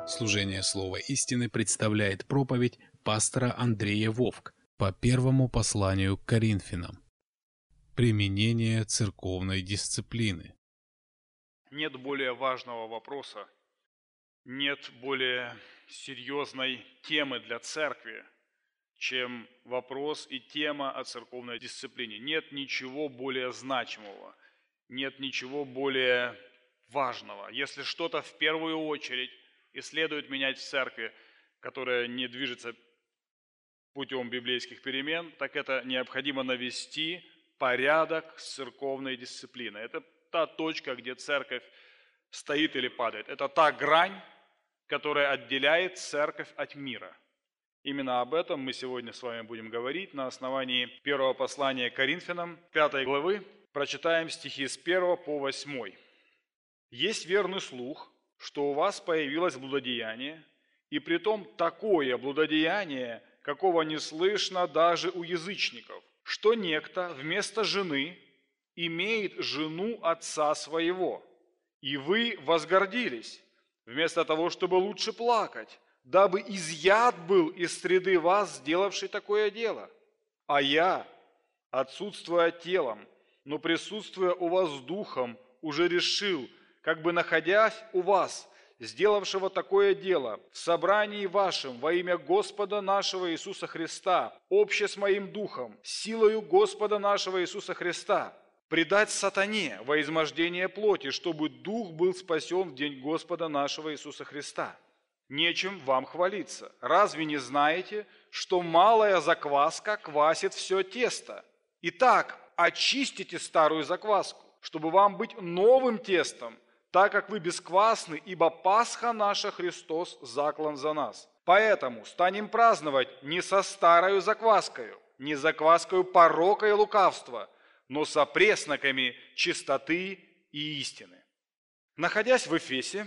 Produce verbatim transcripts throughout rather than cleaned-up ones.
Служение Слова истины представляет проповедь пастора Андрея Вовк по первому посланию к Коринфянам. Применение церковной дисциплины. Нет более важного вопроса, нет более серьезной темы для церкви, чем вопрос и тема о церковной дисциплине. Нет ничего более значимого, нет ничего более важного. Если что-то в первую очередь и следует менять в церкви, которая не движется путем библейских перемен, так это необходимо навести порядок с церковной дисциплиной. Это та точка, где церковь стоит или падает. Это та грань, которая отделяет церковь от мира. Именно об этом мы сегодня с вами будем говорить на основании первого послания к Коринфянам, пятой главы. Прочитаем стихи с первого по восьмой. «Есть верный слух, что у вас появилось блудодеяние, и притом такое блудодеяние, какого не слышно даже у язычников, что некто вместо жены имеет жену отца своего, и вы возгордились, вместо того, чтобы лучше плакать, дабы изъят был из среды вас, сделавший такое дело. А я, отсутствуя телом, но присутствуя у вас духом, уже решил, как бы находясь у вас, сделавшего такое дело, в собрании вашем во имя Господа нашего Иисуса Христа, обще с моим духом, силою Господа нашего Иисуса Христа, предать сатане во измождение плоти, чтобы дух был спасен в день Господа нашего Иисуса Христа. Нечем вам хвалиться. Разве не знаете, что малая закваска квасит все тесто? Итак, очистите старую закваску, чтобы вам быть новым тестом, так как вы бесквасны, ибо Пасха наша Христос заклан за нас. Поэтому станем праздновать не со старою закваскою, не закваскою порока и лукавства, но со пресноками чистоты и истины». Находясь в Эфесе,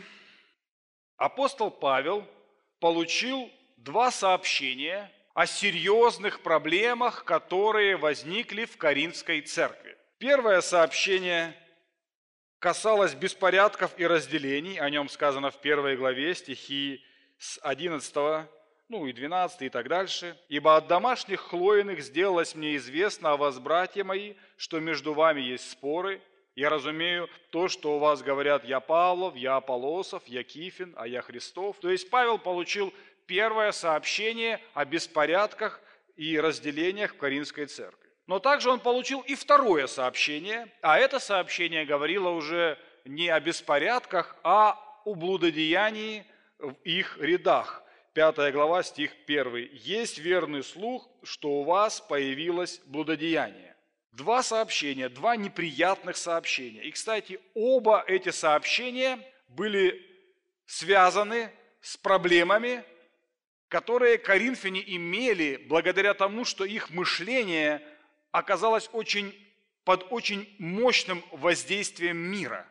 апостол Павел получил два сообщения о серьезных проблемах, которые возникли в Коринфской церкви. Первое сообщение касалось беспорядков и разделений, о нем сказано в первой главе, стихи с одиннадцатого, ну и двенадцатого и так дальше. «Ибо от домашних хлоиных сделалось мне известно о вас, братья мои, что между вами есть споры. Я разумею то, что у вас говорят: я Павлов, я Аполосов, я Кифин, а я Христов». То есть Павел получил первое сообщение о беспорядках и разделениях в Коринфской церкви. Но также он получил и второе сообщение, а это сообщение говорило уже не о беспорядках, а о блудодеянии в их рядах. Пятая глава, стих первый. «Есть верный слух, что у вас появилось блудодеяние». Два сообщения, два неприятных сообщения. И, кстати, оба эти сообщения были связаны с проблемами, которые коринфяне имели благодаря тому, что их мышление оказалось очень, под очень мощным воздействием мира.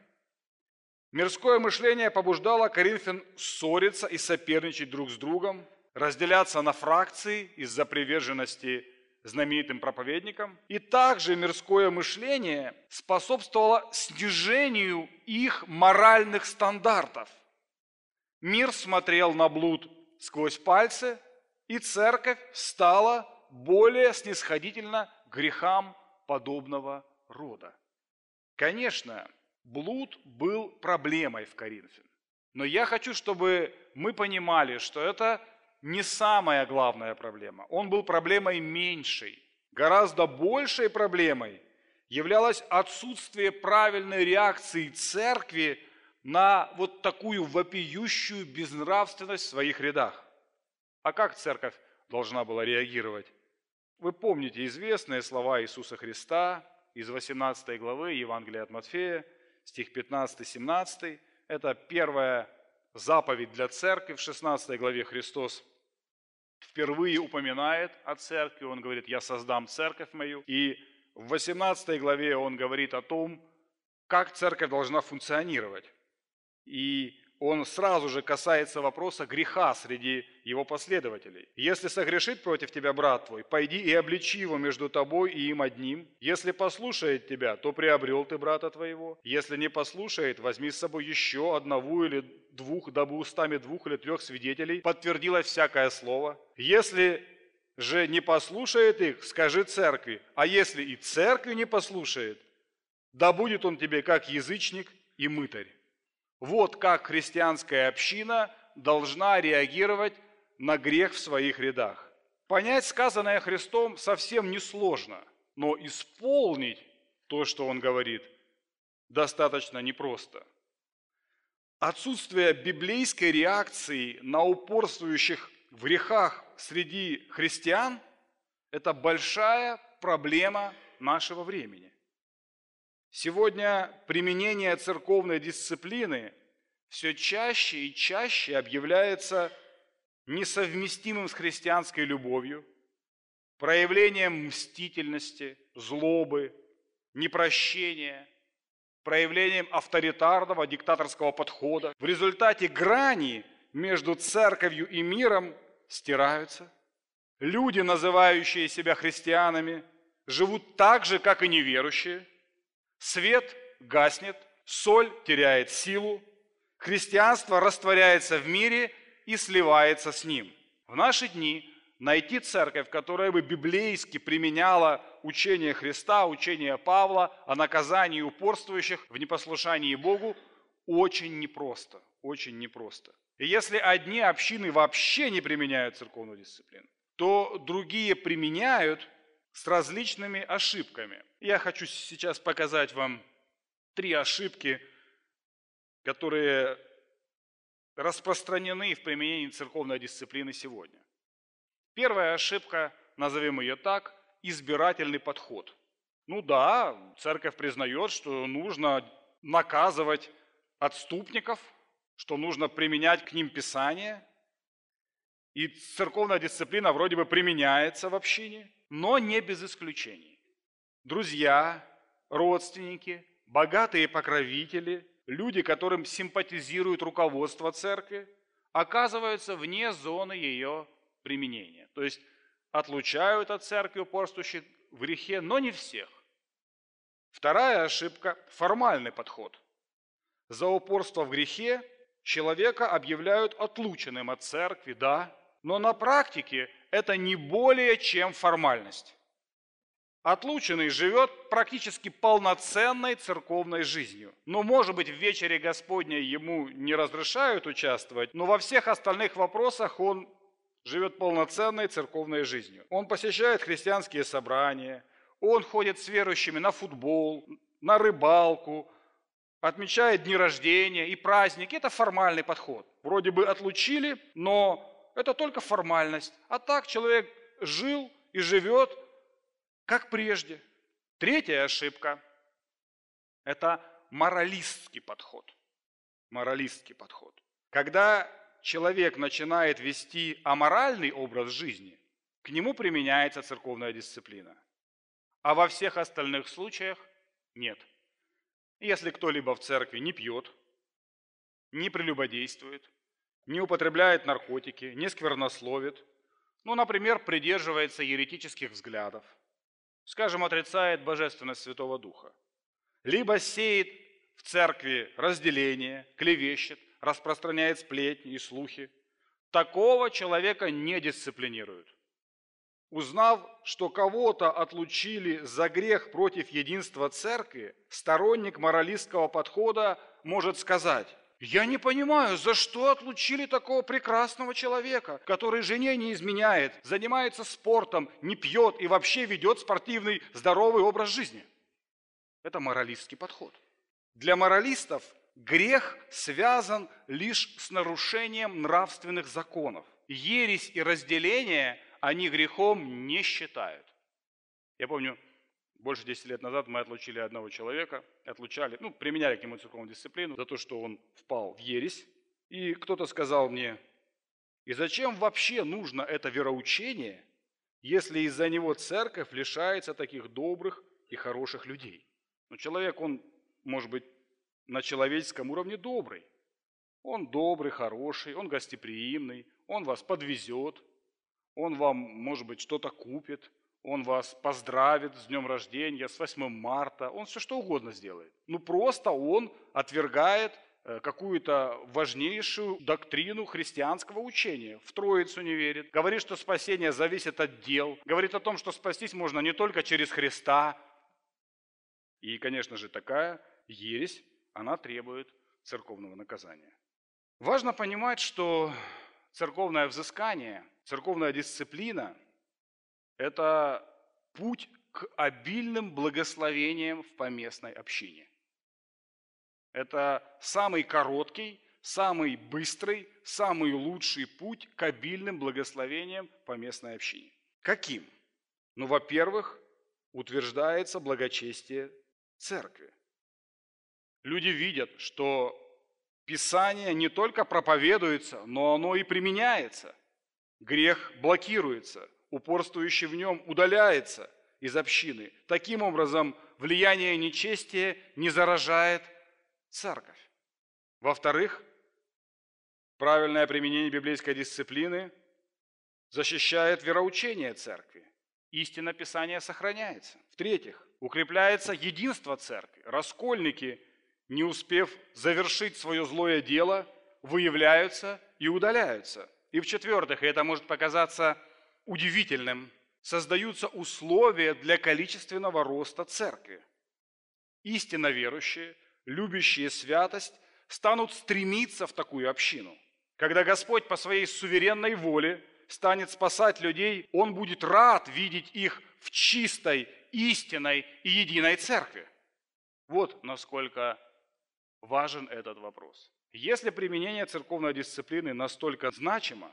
Мирское мышление побуждало коринфян ссориться и соперничать друг с другом, разделяться на фракции из-за приверженности знаменитым проповедникам. И также мирское мышление способствовало снижению их моральных стандартов. Мир смотрел на блуд сквозь пальцы, и церковь стала более снисходительна к грехам подобного рода. Конечно, блуд был проблемой в Коринфе, но я хочу, чтобы мы понимали, что это не самая главная проблема. Он был проблемой меньшей. Гораздо большей проблемой являлось отсутствие правильной реакции церкви на вот такую вопиющую безнравственность в своих рядах. А как церковь должна была реагировать? Вы помните известные слова Иисуса Христа из восемнадцатой главы Евангелия от Матфея, стих пятнадцатый-семнадцатый. Это первая заповедь для церкви. В шестнадцатой главе Христос впервые упоминает о церкви. Он говорит: «Я создам церковь мою». И в восемнадцатой главе он говорит о том, как церковь должна функционировать. И он сразу же касается вопроса греха среди его последователей. «Если согрешит против тебя брат твой, пойди и обличи его между тобой и им одним. Если послушает тебя, то приобрел ты брата твоего. Если не послушает, возьми с собой еще одного или двух, дабы устами двух или трех свидетелей подтвердилось всякое слово. Если же не послушает их, скажи церкви, а если и церкви не послушает, да будет он тебе как язычник и мытарь». Вот как христианская община должна реагировать на грех в своих рядах. Понять сказанное Христом совсем несложно, но исполнить то, что Он говорит, достаточно непросто. Отсутствие библейской реакции на упорствующих в грехах среди христиан – это большая проблема нашего времени. Сегодня применение церковной дисциплины все чаще и чаще объявляется несовместимым с христианской любовью, проявлением мстительности, злобы, непрощения, проявлением авторитарного, диктаторского подхода. В результате грани между церковью и миром стираются. Люди, называющие себя христианами, живут так же, как и неверующие. Свет гаснет, соль теряет силу, христианство растворяется в мире и сливается с ним. В наши дни найти церковь, которая бы библейски применяла учение Христа, учение Павла о наказании упорствующих в непослушании Богу, очень непросто, очень непросто. И если одни общины вообще не применяют церковную дисциплину, то другие применяют с различными ошибками. Я хочу сейчас показать вам три ошибки, которые распространены в применении церковной дисциплины сегодня. Первая ошибка, назовем ее так, избирательный подход. Ну да, церковь признает, что нужно наказывать отступников, что нужно применять к ним Писание, и церковная дисциплина вроде бы применяется в общине, но не без исключений. Друзья, родственники, богатые покровители, люди, которым симпатизирует руководство церкви, оказываются вне зоны ее применения. То есть отлучают от церкви упорствующих в грехе, но не всех. Вторая ошибка – формальный подход. За упорство в грехе человека объявляют отлученным от церкви, да, но на практике это не более чем формальность. Отлученный живет практически полноценной церковной жизнью. Ну, может быть, в вечере Господней ему не разрешают участвовать, но во всех остальных вопросах он живет полноценной церковной жизнью. Он посещает христианские собрания, он ходит с верующими на футбол, на рыбалку, отмечает дни рождения и праздники. Это формальный подход. Вроде бы отлучили, но это только формальность. А так человек жил и живет как прежде. Третья ошибка – это моралистский подход. Моралистский подход. Когда человек начинает вести аморальный образ жизни, к нему применяется церковная дисциплина. А во всех остальных случаях нет. Если кто-либо в церкви не пьет, не прелюбодействует, не употребляет наркотики, не сквернословит, ну, например, придерживается еретических взглядов, скажем, отрицает божественность Святого Духа, либо сеет в церкви разделение, клевещет, распространяет сплетни и слухи, такого человека не дисциплинируют. Узнав, что кого-то отлучили за грех против единства церкви, сторонник моралистского подхода может сказать: «Я не понимаю, за что отлучили такого прекрасного человека, который жене не изменяет, занимается спортом, не пьет и вообще ведет спортивный, здоровый образ жизни». Это моралистский подход. Для моралистов грех связан лишь с нарушением нравственных законов. Ересь и разделение они грехом не считают. Я помню, больше десяти лет назад мы отлучили одного человека, отлучали, ну, применяли к нему церковную дисциплину за то, что он впал в ересь. И кто-то сказал мне: и зачем вообще нужно это вероучение, если из-за него церковь лишается таких добрых и хороших людей? Ну, человек, он, может быть, на человеческом уровне добрый, Он добрый, хороший, он гостеприимный, он вас подвезет, он вам, может быть, что-то купит, он вас поздравит с днем рождения, с восьмым марта, он все что угодно сделает. Ну просто он отвергает какую-то важнейшую доктрину христианского учения. В Троицу не верит, говорит, что спасение зависит от дел, говорит о том, что спастись можно не только через Христа. И, конечно же, такая ересь, она требует церковного наказания. Важно понимать, что церковное взыскание, церковная дисциплина – это путь к обильным благословениям в поместной общине. Это самый короткий, самый быстрый, самый лучший путь к обильным благословениям в поместной общине. Каким? Ну, во-первых, утверждается благочестие церкви. Люди видят, что Писание не только проповедуется, но оно и применяется. Грех блокируется, упорствующий в нем удаляется из общины. Таким образом, влияние нечестия не заражает церковь. Во-вторых, правильное применение библейской дисциплины защищает вероучение церкви. Истина Писания сохраняется. В-третьих, укрепляется единство церкви. Раскольники, не успев завершить свое злое дело, выявляются и удаляются. И в-четвертых, и это может показаться удивительным, создаются условия для количественного роста церкви. Истинно верующие, любящие святость, станут стремиться в такую общину. Когда Господь по своей суверенной воле станет спасать людей, Он будет рад видеть их в чистой, истинной и единой церкви. Вот насколько важен этот вопрос. Если применение церковной дисциплины настолько значимо,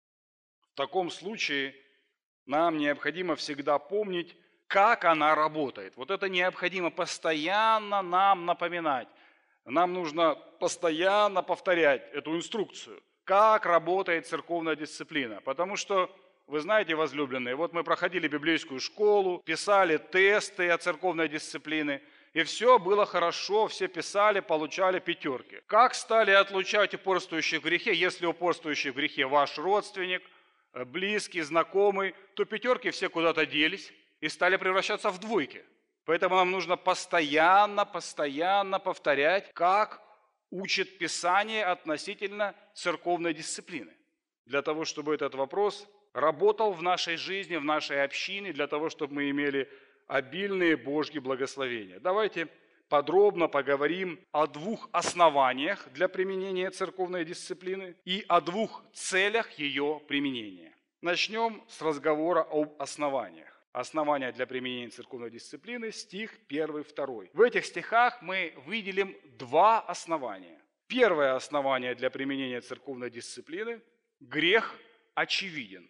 в таком случае нам необходимо всегда помнить, как она работает. Вот это необходимо постоянно нам напоминать. Нам нужно постоянно повторять эту инструкцию, как работает церковная дисциплина. Потому что, вы знаете, возлюбленные, вот мы проходили библейскую школу, писали тесты о церковной дисциплине, и все было хорошо, все писали, получали пятерки. Как стали отлучать упорствующих в грехе, если упорствующий в грехе ваш родственник, близкий, знакомый, то пятерки все куда-то делись и стали превращаться в двойки. Поэтому нам нужно постоянно, постоянно повторять, как учит Писание относительно церковной дисциплины. Для того, чтобы этот вопрос работал в нашей жизни, в нашей общине, для того, чтобы мы имели обильные Божьи благословения. Давайте подробно поговорим о двух основаниях для применения церковной дисциплины и о двух целях ее применения. Начнем с разговора об основаниях. Основания для применения церковной дисциплины, стих первый, второй. В этих стихах мы выделим два основания. Первое основание для применения церковной дисциплины – грех очевиден.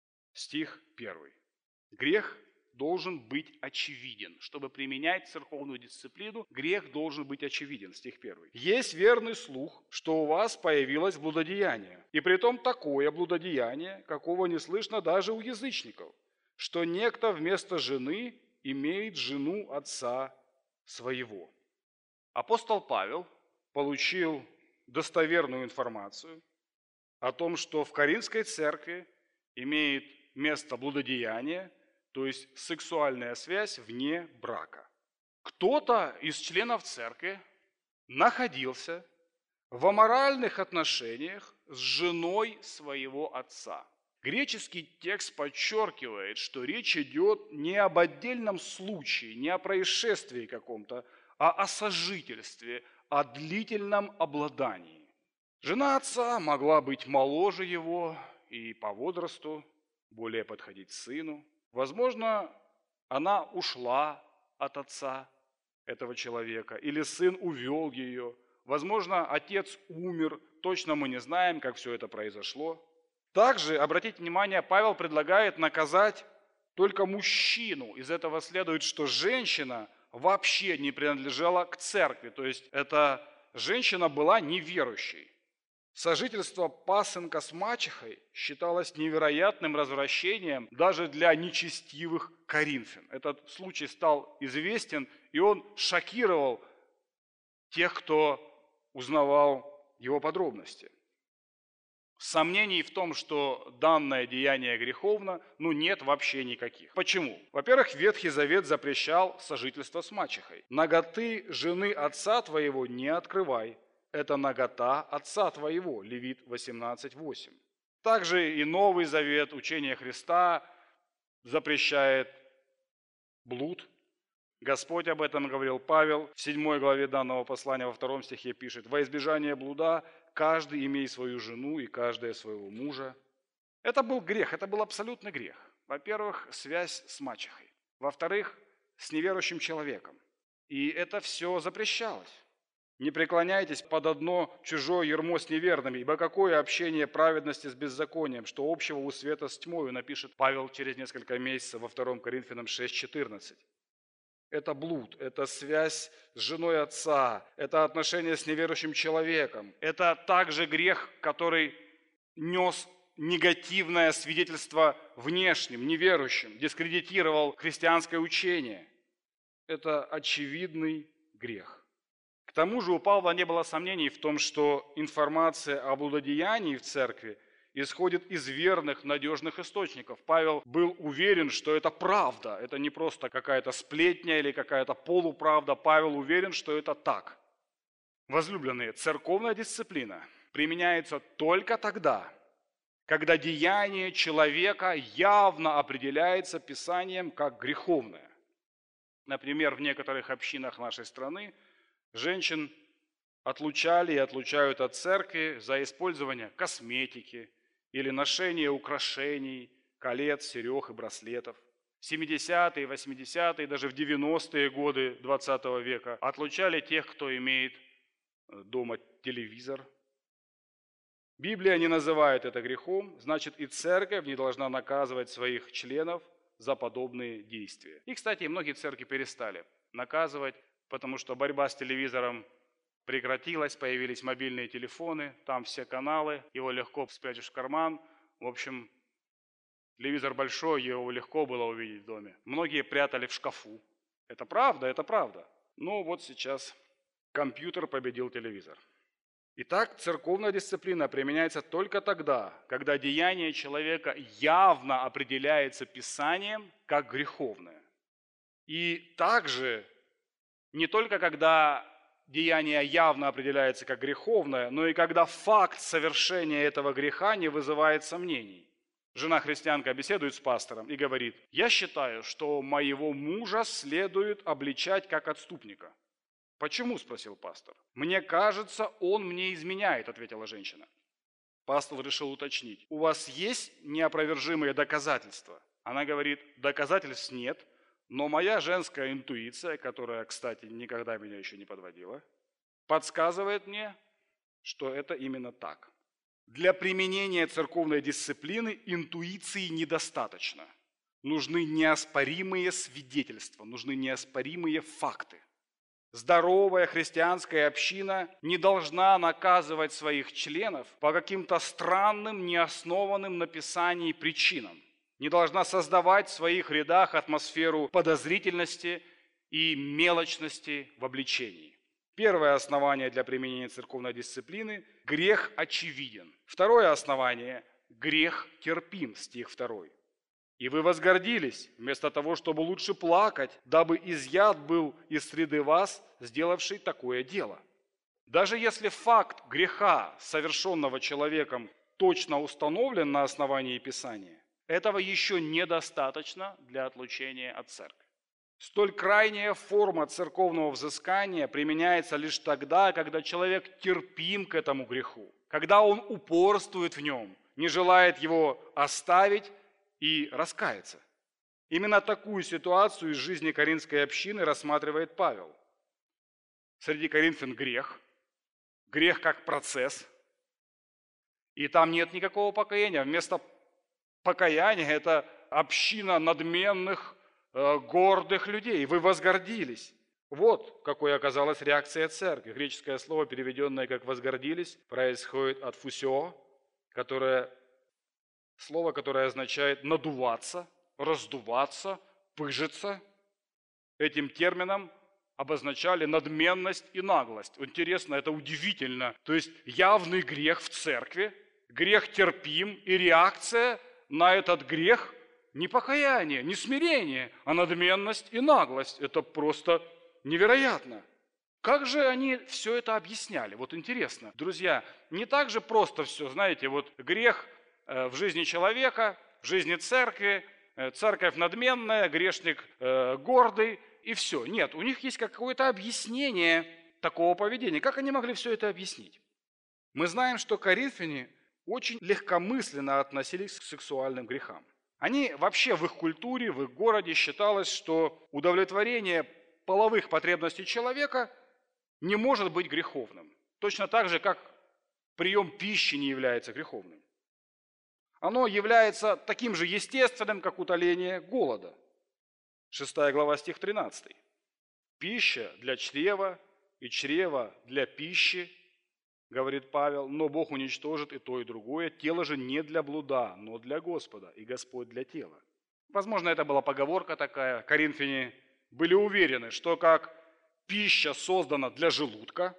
Стих первый. Грех должен быть очевиден. Чтобы применять церковную дисциплину, грех должен быть очевиден. Стих первый. Есть верный слух, что у вас появилось блудодеяние, и притом такое блудодеяние, какого не слышно даже у язычников, что некто вместо жены имеет жену отца своего. Апостол Павел получил достоверную информацию о том, что в Коринфской церкви имеет место блудодеяние, то есть сексуальная связь вне брака. Кто-то из членов церкви находился в аморальных отношениях с женой своего отца. Греческий текст подчеркивает, что речь идет не об отдельном случае, не о происшествии каком-то, а о сожительстве, о длительном обладании. Жена отца могла быть моложе его и по возрасту более подходить сыну. Возможно, она ушла от отца этого человека, или сын увел ее. Возможно, отец умер, точно мы не знаем, как все это произошло. Также, обратите внимание, Павел предлагает наказать только мужчину. Из этого следует, что женщина вообще не принадлежала к церкви, то есть эта женщина была неверующей. Сожительство пасынка с мачехой считалось невероятным развращением даже для нечестивых коринфян. Этот случай стал известен, и он шокировал тех, кто узнавал его подробности. Сомнений в том, что данное деяние греховно, ну нет вообще никаких. Почему? Во-первых, Ветхий Завет запрещал сожительство с мачехой. «Наготы жены отца твоего не открывай, это нагота отца твоего». Левит восемнадцать восемь. Также и Новый Завет, учение Христа запрещает блуд. Господь об этом говорил. Павел в седьмой главе данного послания во втором стихе пишет: «Во избежание блуда каждый имей свою жену и каждая своего мужа». Это был грех, это был абсолютный грех. Во-первых, связь с мачехой. Во-вторых, с неверующим человеком. И это все запрещалось. «Не преклоняйтесь под одно чужое ярмо с неверными, ибо какое общение праведности с беззаконием, что общего у света с тьмою», напишет Павел через несколько месяцев во втором Коринфянам шесть четырнадцать. Это блуд, это связь с женой отца, это отношение с неверующим человеком. Это также грех, который нес негативное свидетельство внешним, неверующим, дискредитировал христианское учение. Это очевидный грех. К тому же у Павла не было сомнений в том, что информация о блудодеянии в церкви исходит из верных, надежных источников. Павел был уверен, что это правда, это не просто какая-то сплетня или какая-то полуправда. Павел уверен, что это так. Возлюбленные, церковная дисциплина применяется только тогда, когда деяние человека явно определяется Писанием как греховное. Например, в некоторых общинах нашей страны женщин отлучали и отлучают от церкви за использование косметики или ношение украшений, колец, серег и браслетов. В семидесятые, восьмидесятые, даже в девяностые годы двадцатого века отлучали тех, кто имеет дома телевизор. Библия не называет это грехом, значит, и церковь не должна наказывать своих членов за подобные действия. И, кстати, многие церкви перестали наказывать, потому что борьба с телевизором прекратилась, появились мобильные телефоны, там все каналы, его легко спрячешь в карман. В общем, телевизор большой, его легко было увидеть в доме. Многие прятали в шкафу. Это правда, это правда. Но вот сейчас компьютер победил телевизор. Итак, церковная дисциплина применяется только тогда, когда деяние человека явно определяется Писанием как греховное. И также не только когда деяние явно определяется как греховное, но и когда факт совершения этого греха не вызывает сомнений. Жена-христианка беседует с пастором и говорит: «Я считаю, что моего мужа следует обличать как отступника». «Почему?» – спросил пастор. «Мне кажется, он мне изменяет», – ответила женщина. Пастор решил уточнить: «У вас есть неопровержимые доказательства?» Она говорит: «Доказательств нет, но моя женская интуиция, которая, кстати, никогда меня еще не подводила, подсказывает мне, что это именно так». Для применения церковной дисциплины интуиции недостаточно. Нужны неоспоримые свидетельства, нужны неоспоримые факты. Здоровая христианская община не должна наказывать своих членов по каким-то странным, неоснованным на Писании причинам. Не должна создавать в своих рядах атмосферу подозрительности и мелочности в обличении. Первое основание для применения церковной дисциплины – грех очевиден. Второе основание – грех терпим, стих второй. «И вы возгордились, вместо того, чтобы лучше плакать, дабы изъят был из среды вас, сделавший такое дело». Даже если факт греха, совершенного человеком, точно установлен на основании Писания, этого еще недостаточно для отлучения от церкви. Столь крайняя форма церковного взыскания применяется лишь тогда, когда человек терпим к этому греху, когда он упорствует в нем, не желает его оставить и раскаяться. Именно такую ситуацию из жизни коринфской общины рассматривает Павел. Среди коринфян грех, грех как процесс, и там нет никакого покаяния. Вместо покаяния это община надменных, гордых людей. Вы возгордились. Вот какой оказалась реакция церкви. Греческое слово, переведенное как «возгордились», происходит от «фусио», которое слово, которое означает надуваться, раздуваться, пыжиться. Этим термином обозначали надменность и наглость. Интересно, это удивительно. То есть явный грех в церкви, грех терпим, и реакция на этот грех не покаяние, не смирение, а надменность и наглость. Это просто невероятно. Как же они все это объясняли? Вот интересно. Друзья, не так же просто все, знаете, вот грех в жизни человека, в жизни церкви, церковь надменная, грешник гордый, и все. Нет, у них есть какое-то объяснение такого поведения. Как они могли все это объяснить? Мы знаем, что коринфяне очень легкомысленно относились к сексуальным грехам. Они вообще в их культуре, в их городе считалось, что удовлетворение половых потребностей человека не может быть греховным. Точно так же, как прием пищи не является греховным. Оно является таким же естественным, как утоление голода. шестая глава, стих тринадцатый. Пища для чрева и чрева для пищи, говорит Павел, но Бог уничтожит и то, и другое. Тело же не для блуда, но для Господа, и Господь для тела. Возможно, это была поговорка такая. Коринфяне были уверены, что как пища создана для желудка,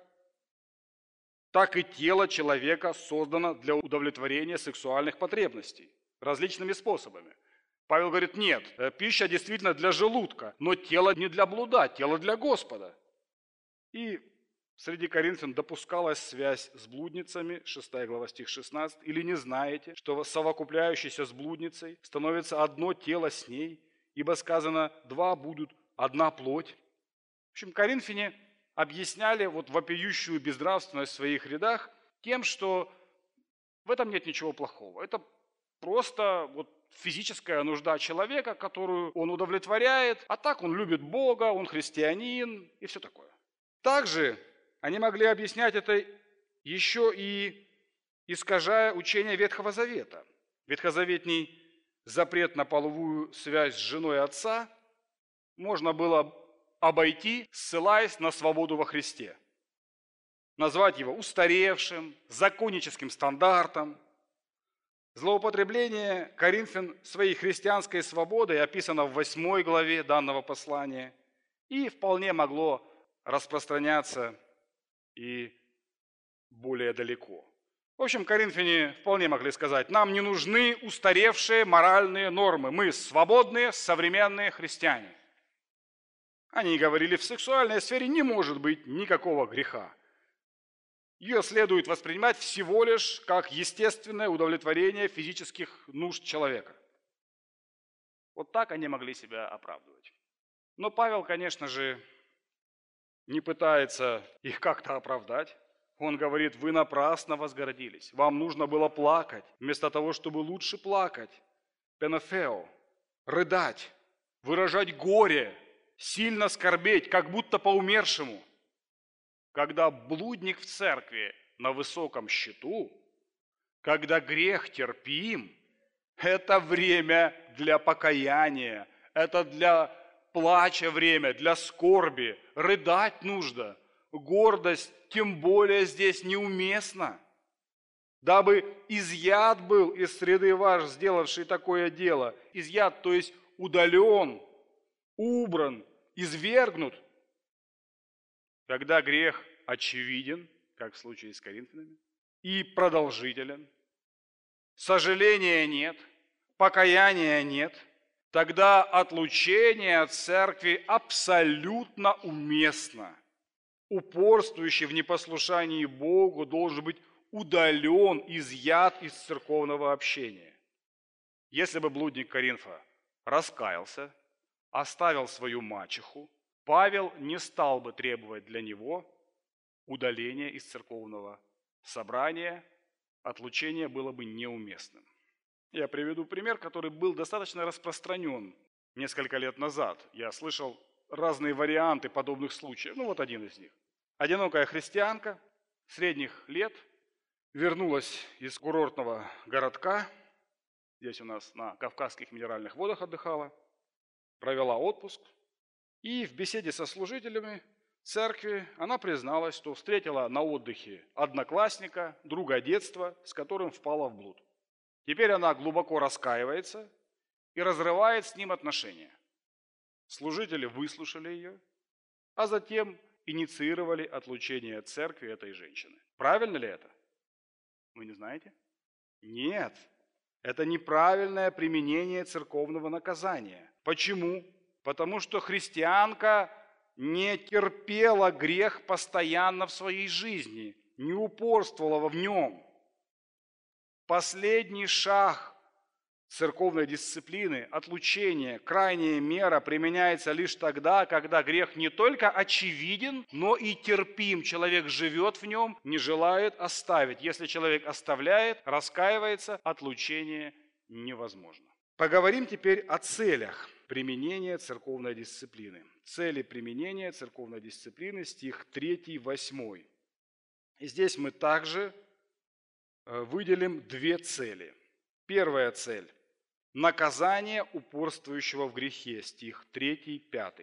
так и тело человека создано для удовлетворения сексуальных потребностей различными способами. Павел говорит, нет, пища действительно для желудка, но тело не для блуда, тело для Господа. И среди коринфян допускалась связь с блудницами, шестая глава, стих шестнадцатый. Или не знаете, что совокупляющийся с блудницей становится одно тело с ней, ибо сказано, два будут одна плоть. В общем, коринфяне объясняли вот вопиющую безнравственность в своих рядах тем, что в этом нет ничего плохого. Это просто вот физическая нужда человека, которую он удовлетворяет, а так он любит Бога, он христианин и все такое. Также они могли объяснять это еще и искажая учение Ветхого Завета. Ветхозаветний запрет на половую связь с женой отца можно было обойти, ссылаясь на свободу во Христе. Назвать его устаревшим, законническим стандартом. Злоупотребление коринфян своей христианской свободой описано в восьмой главе данного послания и вполне могло распространяться и более далеко. В общем, коринфяне вполне могли сказать, нам не нужны устаревшие моральные нормы, мы свободные, современные христиане. Они говорили, в сексуальной сфере не может быть никакого греха. Ее следует воспринимать всего лишь как естественное удовлетворение физических нужд человека. Вот так они могли себя оправдывать. Но Павел, конечно же, не пытается их как-то оправдать. Он говорит, вы напрасно возгордились, вам нужно было плакать, вместо того, чтобы лучше плакать. Пенофео, рыдать, выражать горе, сильно скорбеть, как будто по умершему. Когда блудник в церкви на высоком счету, когда грех терпим, это время для покаяния, это для плача время, для скорби, рыдать нужно. Гордость тем более здесь неуместна. Дабы изъят был из среды ваш, сделавший такое дело, изъят, то есть удален, убран, извергнут. Когда грех очевиден, как в случае с коринфянами, и продолжителен, сожаления нет, покаяния нет, тогда отлучение от церкви абсолютно уместно. Упорствующий в непослушании Богу должен быть удален, изъят из церковного общения. Если бы блудник Коринфа раскаялся, оставил свою мачеху, Павел не стал бы требовать для него удаления из церковного собрания, отлучение было бы неуместным. Я приведу пример, который был достаточно распространен несколько лет назад. Я слышал разные варианты подобных случаев. Ну вот один из них. Одинокая христианка средних лет вернулась из курортного городка, здесь у нас на Кавказских минеральных водах отдыхала, провела отпуск, и в беседе со служителями церкви она призналась, что встретила на отдыхе одноклассника, друга детства, с которым впала в блуд. Теперь она глубоко раскаивается и разрывает с ним отношения. Служители выслушали ее а затем инициировали отлучение от церкви этой женщины. Правильно ли это? Вы не знаете? Нет. Это неправильное применение церковного наказания. Почему? Потому что христианка не терпела грех постоянно в своей жизни, не упорствовала в нем. Последний шаг церковной дисциплины, отлучение, крайняя мера применяется лишь тогда, когда грех не только очевиден, но и терпим. Человек живет в нем, не желает оставить. Если человек оставляет, раскаивается, отлучение невозможно. Поговорим теперь о целях применения церковной дисциплины. Цели применения церковной дисциплины, стих три, восемь. И здесь мы также выделим две цели. Первая цель – наказание упорствующего в грехе, стих три, пять.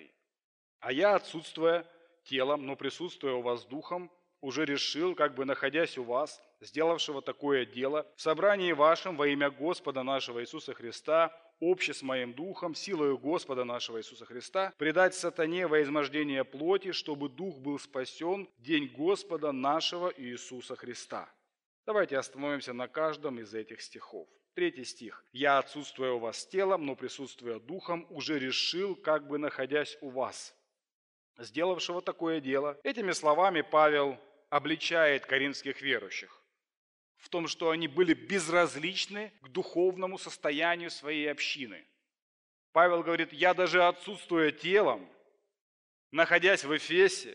«А я, отсутствуя телом, но присутствуя у вас духом, уже решил, как бы находясь у вас, сделавшего такое дело, в собрании вашем во имя Господа нашего Иисуса Христа, обще с моим духом, силою Господа нашего Иисуса Христа, предать сатане во измождение плоти, чтобы дух был спасен в день Господа нашего Иисуса Христа». Давайте остановимся на каждом из этих стихов. Третий стих. «Я, отсутствуя у вас телом, но присутствуя духом, уже решил, как бы находясь у вас, сделавшего такое дело». Этими словами Павел обличает коринфских верующих в том, что они были безразличны к духовному состоянию своей общины. Павел говорит: «Я даже отсутствуя телом, находясь в Эфесе,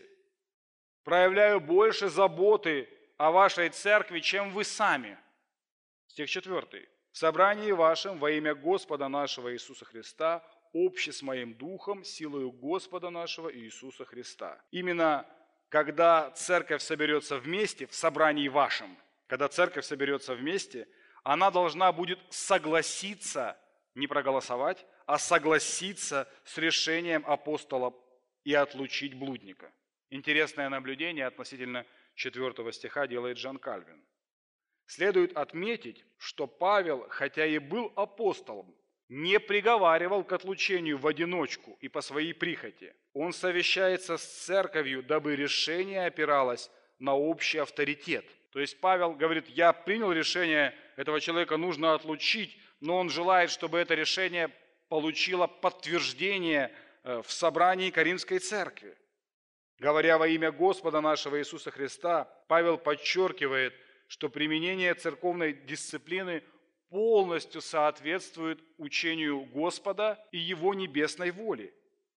проявляю больше заботы о вашей церкви, чем вы сами». Стих четвертый. «В собрании вашем во имя Господа нашего Иисуса Христа, обще с моим духом, силою Господа нашего Иисуса Христа». Именно когда церковь соберется вместе, в собрании вашем, когда церковь соберется вместе, она должна будет согласиться, не проголосовать, а согласиться с решением апостола и отлучить блудника. Интересное наблюдение относительно четвертого стиха делает Жан Кальвин. Следует отметить, что Павел, хотя и был апостолом, не приговаривал к отлучению в одиночку и по своей прихоти. Он совещается с церковью, дабы решение опиралось на общий авторитет. То есть Павел говорит: я принял решение, этого человека нужно отлучить, но он желает, чтобы это решение получило подтверждение в собрании Коринфской церкви. Говоря во имя Господа нашего Иисуса Христа, Павел подчеркивает, что применение церковной дисциплины полностью соответствует учению Господа и Его небесной воле.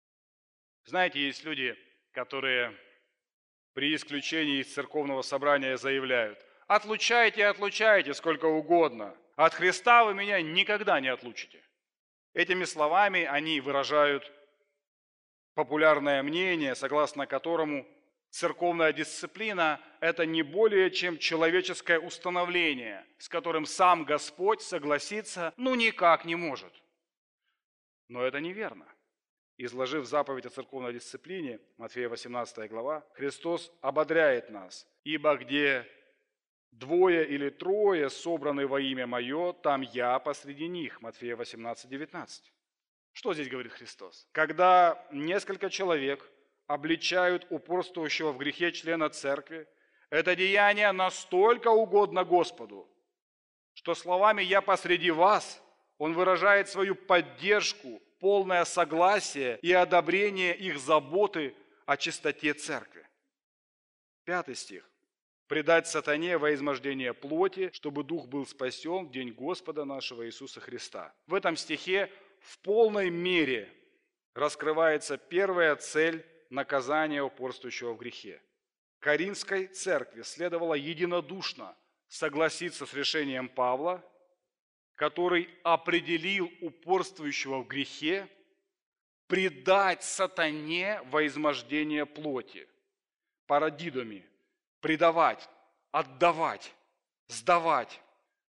Знаете, есть люди, которые при исключении из церковного собрания заявляют: «Отлучайте, отлучайте сколько угодно, от Христа вы меня никогда не отлучите». Этими словами они выражают популярное мнение, согласно которому церковная дисциплина – это не более чем человеческое установление, с которым сам Господь согласиться ну никак не может. Но это неверно. Изложив заповедь о церковной дисциплине, Матфея восемнадцатая глава, Христос ободряет нас: «Ибо где двое или трое собраны во имя Мое, там Я посреди них». Матфея восемнадцать, девятнадцать. Что здесь говорит Христос? Когда несколько человек обличают упорствующего в грехе члена церкви, это деяние настолько угодно Господу, что словами «Я посреди вас» Он выражает свою поддержку, полное согласие и одобрение их заботы о чистоте церкви. Пятый стих. «Предать сатане во измождение плоти, чтобы дух был спасен в день Господа нашего Иисуса Христа». В этом стихе в полной мере раскрывается первая цель наказания упорствующего в грехе. Коринфской церкви следовало единодушно согласиться с решением Павла, который определил упорствующего в грехе предать сатане во измождение плоти. Парадидоми – предавать, отдавать, сдавать.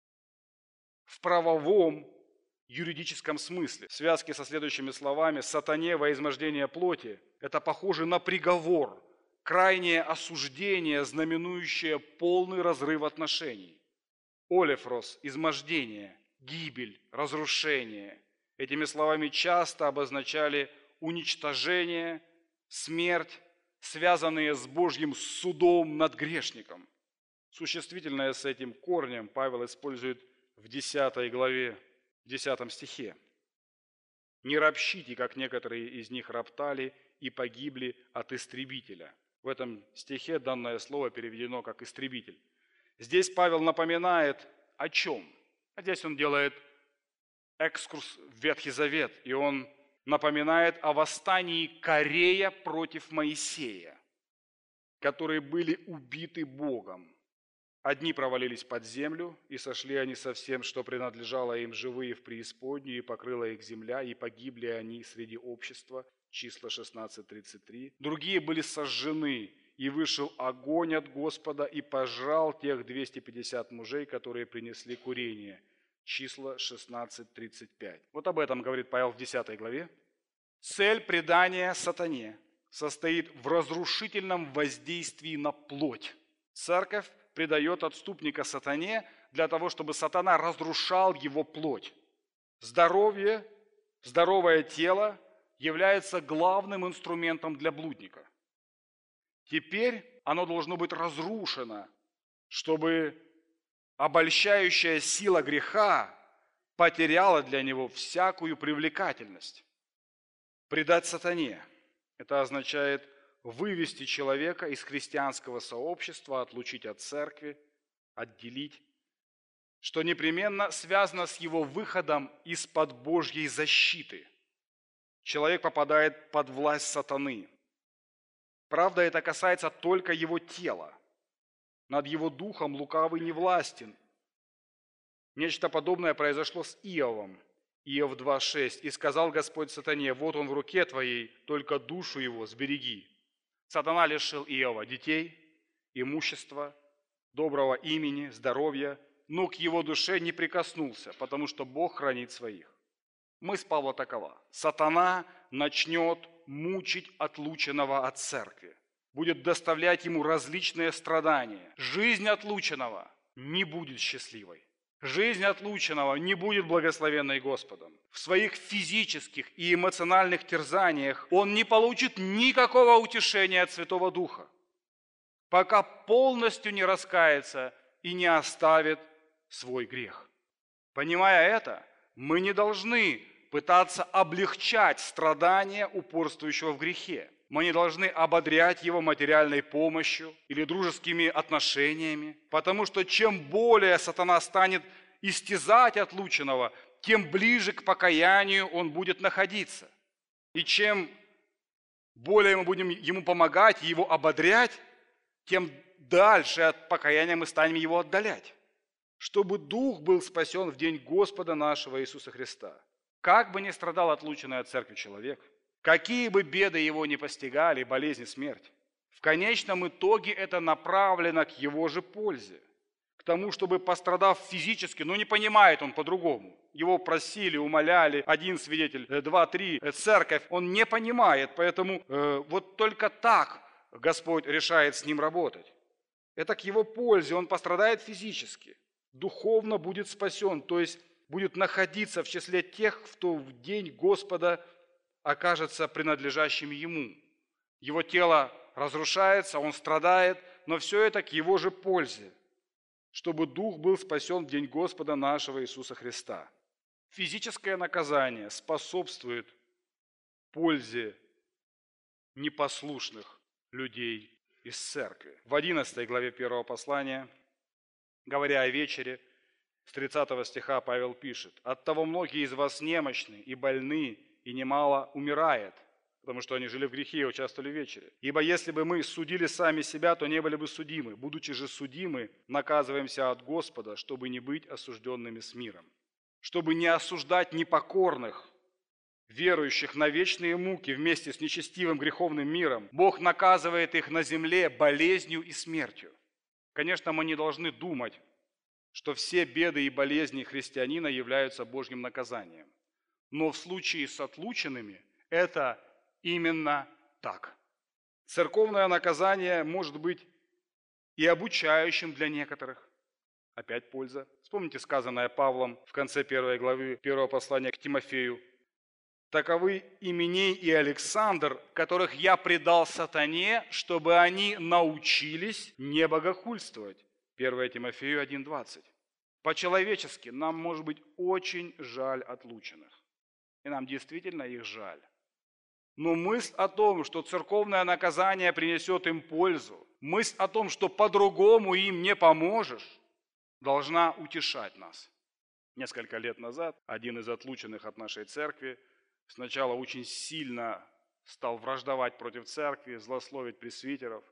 В правовом юридическом смысле. В связке со следующими словами: «сатане во измождение плоти» – это похоже на приговор, крайнее осуждение, знаменующее полный разрыв отношений. Олефрос – измождение, гибель, разрушение. Этими словами часто обозначали уничтожение, смерть, связанные с Божьим судом над грешником. Существительное с этим корнем Павел использует в десятой главе, в десятом стихе. «Не ропщите, как некоторые из них роптали и погибли от истребителя». В этом стихе данное слово переведено как «истребитель». Здесь Павел напоминает о чем? А здесь он делает экскурс в Ветхий Завет, и он напоминает о восстании Корея против Моисея, которые были убиты Богом. Одни провалились под землю, и сошли они со всем, что принадлежало им, живые в преисподнюю, и покрыла их земля, и погибли они среди общества. Числа шестнадцать тридцать три. Другие были сожжены, и вышел огонь от Господа, и пожрал тех двести пятьдесят мужей, которые принесли курение. Числа шестнадцать тридцать пять. Вот об этом говорит Павел в десятой главе. Цель предания сатане состоит в разрушительном воздействии на плоть. Церковь предает отступника сатане для того, чтобы сатана разрушал его плоть. Здоровье, здоровое тело является главным инструментом для блудника. Теперь оно должно быть разрушено, чтобы обольщающая сила греха потеряла для него всякую привлекательность. Предать сатане – это означает вывести человека из христианского сообщества, отлучить от церкви, отделить, что непременно связано с его выходом из-под Божьей защиты. Человек попадает под власть сатаны. Правда, это касается только его тела. Над его духом лукавый не властен. Нечто подобное произошло с Иовом. Иов два шесть. «И сказал Господь сатане, вот он в руке твоей, только душу его сбереги». Сатана лишил Иова детей, имущества, доброго имени, здоровья, но к его душе не прикоснулся, потому что Бог хранит своих. Мысль Павла такова: сатана начнет мучить отлученного от церкви, будет доставлять ему различные страдания. Жизнь отлученного не будет счастливой. Жизнь отлученного не будет благословенной Господом. В своих физических и эмоциональных терзаниях он не получит никакого утешения от Святого Духа, пока полностью не раскается и не оставит свой грех. Понимая это, мы не должны пытаться облегчать страдания упорствующего в грехе. Мы не должны ободрять его материальной помощью или дружескими отношениями, потому что чем более сатана станет истязать отлученного, тем ближе к покаянию он будет находиться. И чем более мы будем ему помогать, его ободрять, тем дальше от покаяния мы станем его отдалять. Чтобы дух был спасен в день Господа нашего Иисуса Христа. Как бы ни страдал отлученный от церкви человек, какие бы беды его ни постигали, болезни, смерть, в конечном итоге это направлено к его же пользе, к тому, чтобы, пострадав физически, но не понимает он по-другому. Его просили, умоляли, один свидетель, два, три, церковь, он не понимает, поэтому э, вот только так Господь решает с ним работать. Это к его пользе, он пострадает физически, духовно будет спасен, то есть будет находиться в числе тех, кто в день Господа окажется принадлежащим ему. Его тело разрушается, он страдает, но все это к его же пользе, чтобы дух был спасен в день Господа нашего Иисуса Христа. Физическое наказание способствует пользе непослушных людей из церкви. В одиннадцатой главе первого послания, говоря о вечере, с тридцатого стиха Павел пишет: «Оттого многие из вас немощны и больны, и немало умирает», потому что они жили в грехе и участвовали в вечере. «Ибо если бы мы судили сами себя, то не были бы судимы. Будучи же судимы, наказываемся от Господа, чтобы не быть осужденными с миром». Чтобы не осуждать непокорных, верующих на вечные муки вместе с нечестивым греховным миром, Бог наказывает их на земле болезнью и смертью. Конечно, мы не должны думать, что все беды и болезни христианина являются Божьим наказанием. Но в случае с отлученными это именно так. Церковное наказание может быть и обучающим для некоторых. Опять польза. Вспомните сказанное Павлом в конце первой главы первого послания к Тимофею: Таковы Именей и Александр, которых я предал сатане, чтобы они научились не богохульствовать. первое Тимофею один двадцать. По-человечески нам может быть очень жаль отлученных. И нам действительно их жаль. Но мысль о том, что церковное наказание принесет им пользу, мысль о том, что по-другому им не поможешь, должна утешать нас. Несколько лет назад один из отлученных от нашей церкви сначала очень сильно стал враждовать против церкви, злословить пресвитеров,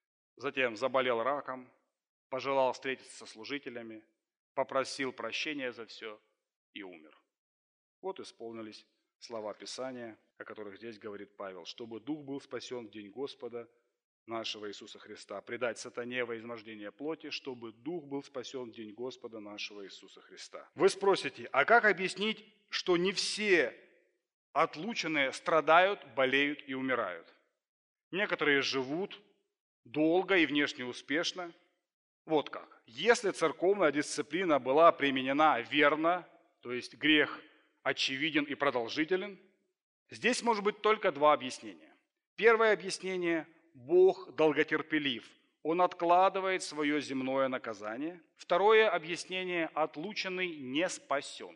затем заболел раком, пожелал встретиться со служителями, попросил прощения за все и умер. Вот исполнились слова Писания, о которых здесь говорит Павел, чтобы дух был спасен в день Господа нашего Иисуса Христа, предать сатане во измождение плоти, чтобы дух был спасен в день Господа нашего Иисуса Христа. Вы спросите, а как объяснить, что не все отлученные страдают, болеют и умирают? Некоторые живут долго и внешне успешно. Вот как. Если церковная дисциплина была применена верно, то есть грех очевиден и продолжителен, здесь может быть только два объяснения. Первое объяснение – Бог долготерпелив. Он откладывает свое земное наказание. Второе объяснение – отлученный не спасен.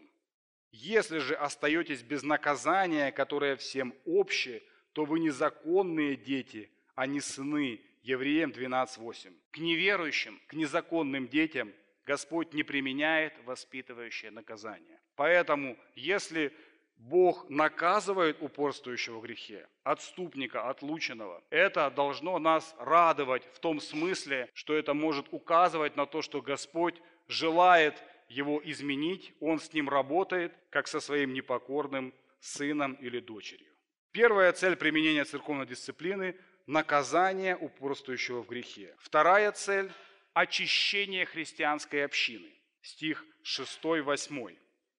Если же остаетесь без наказания, которое всем общее, то вы незаконные дети, а не сыны. Евреям двенадцать восемь. К неверующим, к незаконным детям Господь не применяет воспитывающее наказание. Поэтому, если Бог наказывает упорствующего в грехе, отступника, отлученного, это должно нас радовать в том смысле, что это может указывать на то, что Господь желает его изменить, Он с ним работает, как со своим непокорным сыном или дочерью. Первая цель применения церковной дисциплины – наказание упорствующего в грехе. Вторая цель – очищение христианской общины. Стих шестой-восьмой.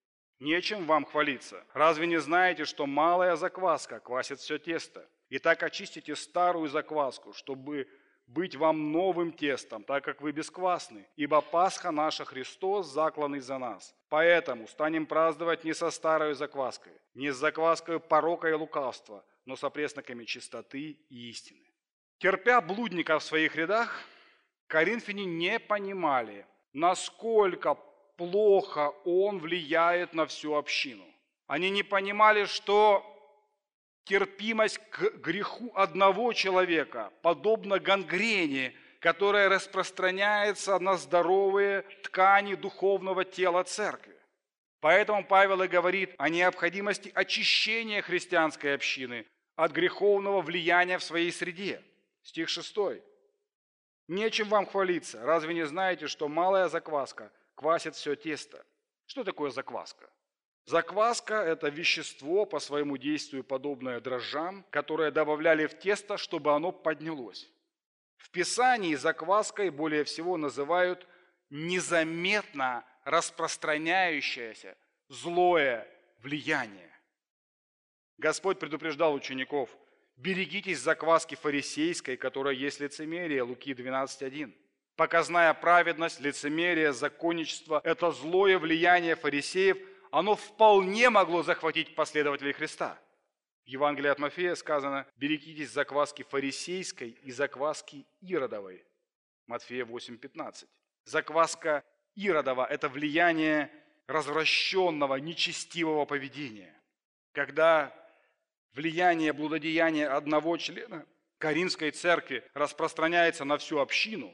«Нечем вам хвалиться. Разве не знаете, что малая закваска квасит все тесто? Итак, очистите старую закваску, чтобы быть вам новым тестом, так как вы бесквасны. Ибо Пасха наша Христос, закланный за нас. Поэтому станем праздновать не со старой закваской, не с закваской порока и лукавства, но с опресноками чистоты и истины». Терпя блудника в своих рядах, коринфяне не понимали, насколько плохо он влияет на всю общину. Они не понимали, что терпимость к греху одного человека подобна гангрене, которая распространяется на здоровые ткани духовного тела церкви. Поэтому Павел и говорит о необходимости очищения христианской общины от греховного влияния в своей среде. Стих шестой. «Нечем вам хвалиться. Разве не знаете, что малая закваска квасит все тесто?» Что такое закваска? Закваска – это вещество, по своему действию подобное дрожжам, которое добавляли в тесто, чтобы оно поднялось. В Писании закваской более всего называют незаметно распространяющееся злое влияние. Господь предупреждал учеников: «Берегитесь закваски фарисейской, которая есть лицемерие». Луки двенадцать один. Показная праведность, лицемерие, законничество – это злое влияние фарисеев, оно вполне могло захватить последователей Христа. В Евангелии от Матфея сказано: «Берегитесь закваски фарисейской и закваски иродовой». Матфея восемь пятнадцать. Закваска иродова – это влияние развращенного, нечестивого поведения. Когда влияние блудодеяния одного члена Коринфской церкви распространяется на всю общину,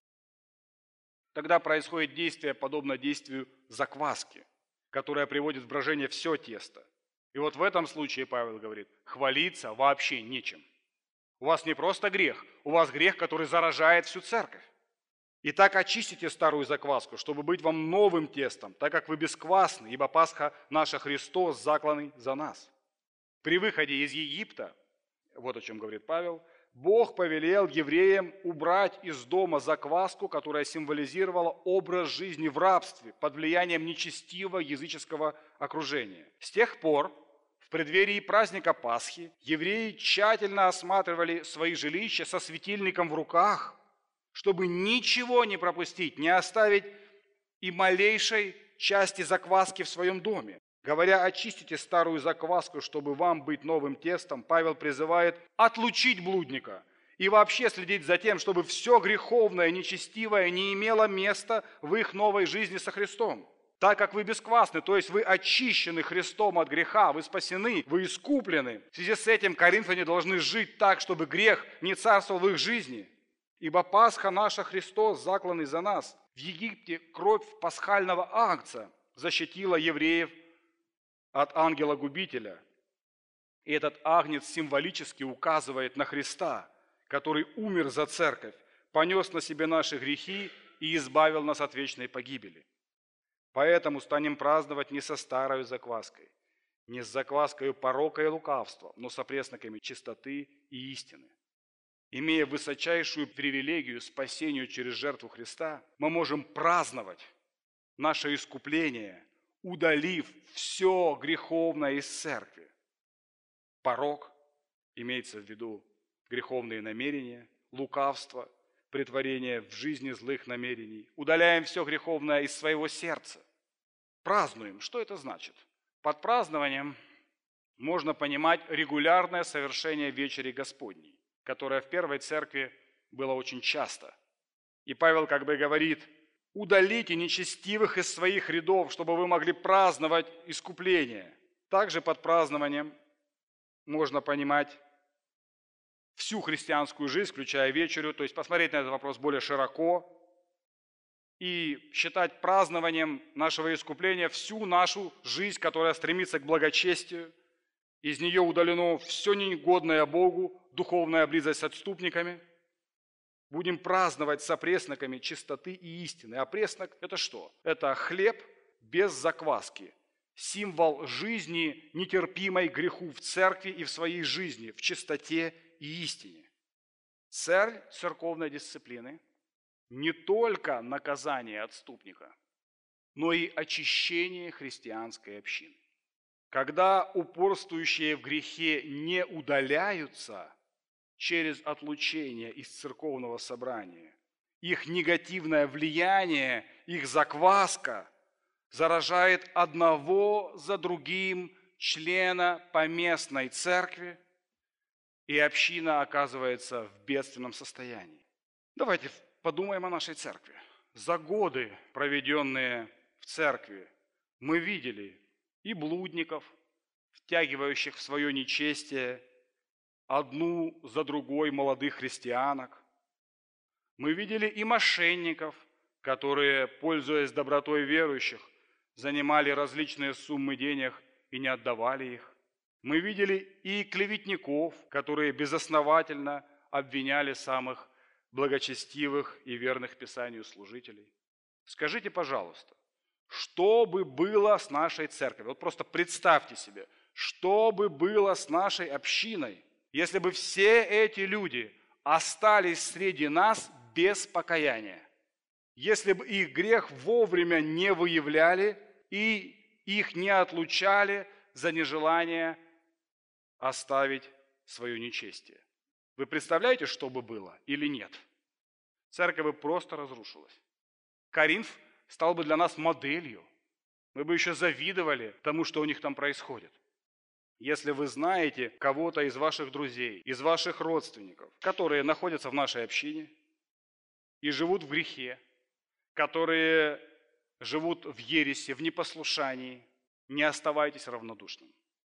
тогда происходит действие, подобное действию закваски, которое приводит в брожение все тесто. И вот в этом случае Павел говорит: хвалиться вообще нечем. У вас не просто грех, у вас грех, который заражает всю церковь. Итак, очистите старую закваску, чтобы быть вам новым тестом, так как вы бесквасны, ибо Пасха наша Христос, закланный за нас. При выходе из Египта, вот о чем говорит Павел, Бог повелел евреям убрать из дома закваску, которая символизировала образ жизни в рабстве под влиянием нечестивого языческого окружения. С тех пор, в преддверии праздника Пасхи, евреи тщательно осматривали свои жилища со светильником в руках, чтобы ничего не пропустить, не оставить и малейшей части закваски в своем доме. Говоря, очистите старую закваску, чтобы вам быть новым тестом, Павел призывает отлучить блудника и вообще следить за тем, чтобы все греховное, нечестивое не имело места в их новой жизни со Христом. Так как вы бесквасны, то есть вы очищены Христом от греха, вы спасены, вы искуплены. В связи с этим коринфяне должны жить так, чтобы грех не царствовал в их жизни. Ибо Пасха наша Христос, закланный за нас. В Египте кровь пасхального агнца защитила евреев от ангела-губителя. И этот агнец символически указывает на Христа, который умер за церковь, понес на себе наши грехи и избавил нас от вечной погибели. Поэтому станем праздновать не со старой закваской, не с закваской порока и лукавства, но с опресноками чистоты и истины. Имея высочайшую привилегию спасению через жертву Христа, мы можем праздновать наше искупление, удалив все греховное из церкви. Порок имеется в виду греховные намерения, лукавство, претворение в жизни злых намерений. Удаляем все греховное из своего сердца. Празднуем. Что это значит? Под празднованием можно понимать регулярное совершение вечери Господней, которое в первой церкви было очень часто. И Павел как бы говорит: удалите нечестивых из своих рядов, чтобы вы могли праздновать искупление. Также под празднованием можно понимать всю христианскую жизнь, включая вечерю, то есть посмотреть на этот вопрос более широко и считать празднованием нашего искупления всю нашу жизнь, которая стремится к благочестию. Из нее удалено все негодное Богу, духовная близость с отступниками. Будем праздновать с опресноками чистоты и истины. Опреснок – это что? Это хлеб без закваски, символ жизни, нетерпимой греху в церкви и в своей жизни, в чистоте и истине. Цель церковной дисциплины – не только наказание отступника, но и очищение христианской общины. Когда упорствующие в грехе не удаляются через отлучение из церковного собрания, их негативное влияние, их закваска заражает одного за другим члена поместной церкви, и община оказывается в бедственном состоянии. Давайте подумаем о нашей церкви. За годы, проведенные в церкви, мы видели и блудников, втягивающих в свое нечестие одну за другой молодых христианок. Мы видели и мошенников, которые, пользуясь добротой верующих, занимали различные суммы денег и не отдавали их. Мы видели и клеветников, которые безосновательно обвиняли самых благочестивых и верных Писанию служителей. Скажите, пожалуйста, что бы было с нашей церковью? Вот просто представьте себе, что бы было с нашей общиной, если бы все эти люди остались среди нас без покаяния, если бы их грех вовремя не выявляли и их не отлучали за нежелание оставить свое нечестие. Вы представляете, что бы было или нет? Церковь бы просто разрушилась. Коринф стал бы для нас моделью. Мы бы еще завидовали тому, что у них там происходит. Если вы знаете кого-то из ваших друзей, из ваших родственников, которые находятся в нашей общине и живут в грехе, которые живут в ересе, в непослушании, не оставайтесь равнодушным.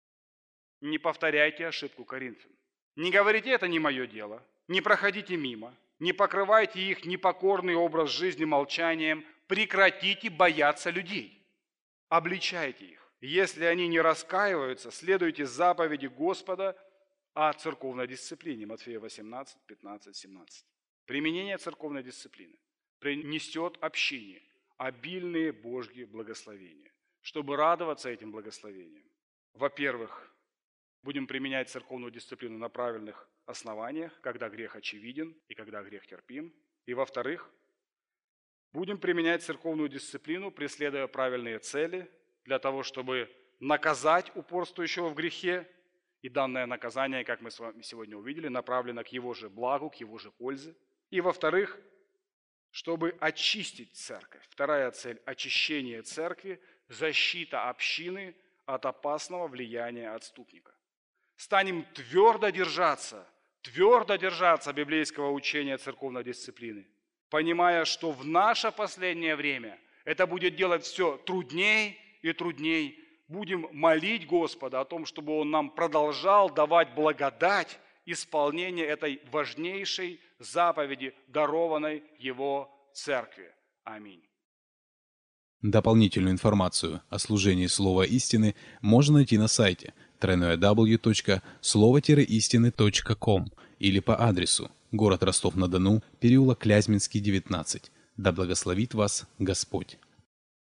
Не повторяйте ошибку коринфян. Не говорите: это не мое дело, не проходите мимо, не покрывайте их непокорный образ жизни молчанием, прекратите бояться людей, обличайте их. Если они не раскаиваются, следуйте заповеди Господа о церковной дисциплине. Матфея восемнадцать, пятнадцать, семнадцать. Применение церковной дисциплины принесет общине обильные Божьи благословения. Чтобы радоваться этим благословениям, во-первых, будем применять церковную дисциплину на правильных основаниях, когда грех очевиден и когда грех терпим. И во-вторых, будем применять церковную дисциплину, преследуя правильные цели, для того, чтобы наказать упорствующего в грехе. И данное наказание, как мы с вами сегодня увидели, направлено к его же благу, к его же пользе. И во-вторых, чтобы очистить церковь. Вторая цель – очищение церкви, защита общины от опасного влияния отступника. Станем твердо держаться, твердо держаться библейского учения церковной дисциплины, понимая, что в наше последнее время это будет делать все трудней и трудней. Будем молить Господа о том, чтобы Он нам продолжал давать благодать исполнения этой важнейшей заповеди, дарованной Его Церкви. Аминь. Дополнительную информацию о служении Слова Истины можно найти на сайте дабл ю дабл ю дабл ю точка слово истины точка ком или по адресу город Ростов-на-Дону, переулок Клязьминский, девятнадцать. Да благословит вас Господь!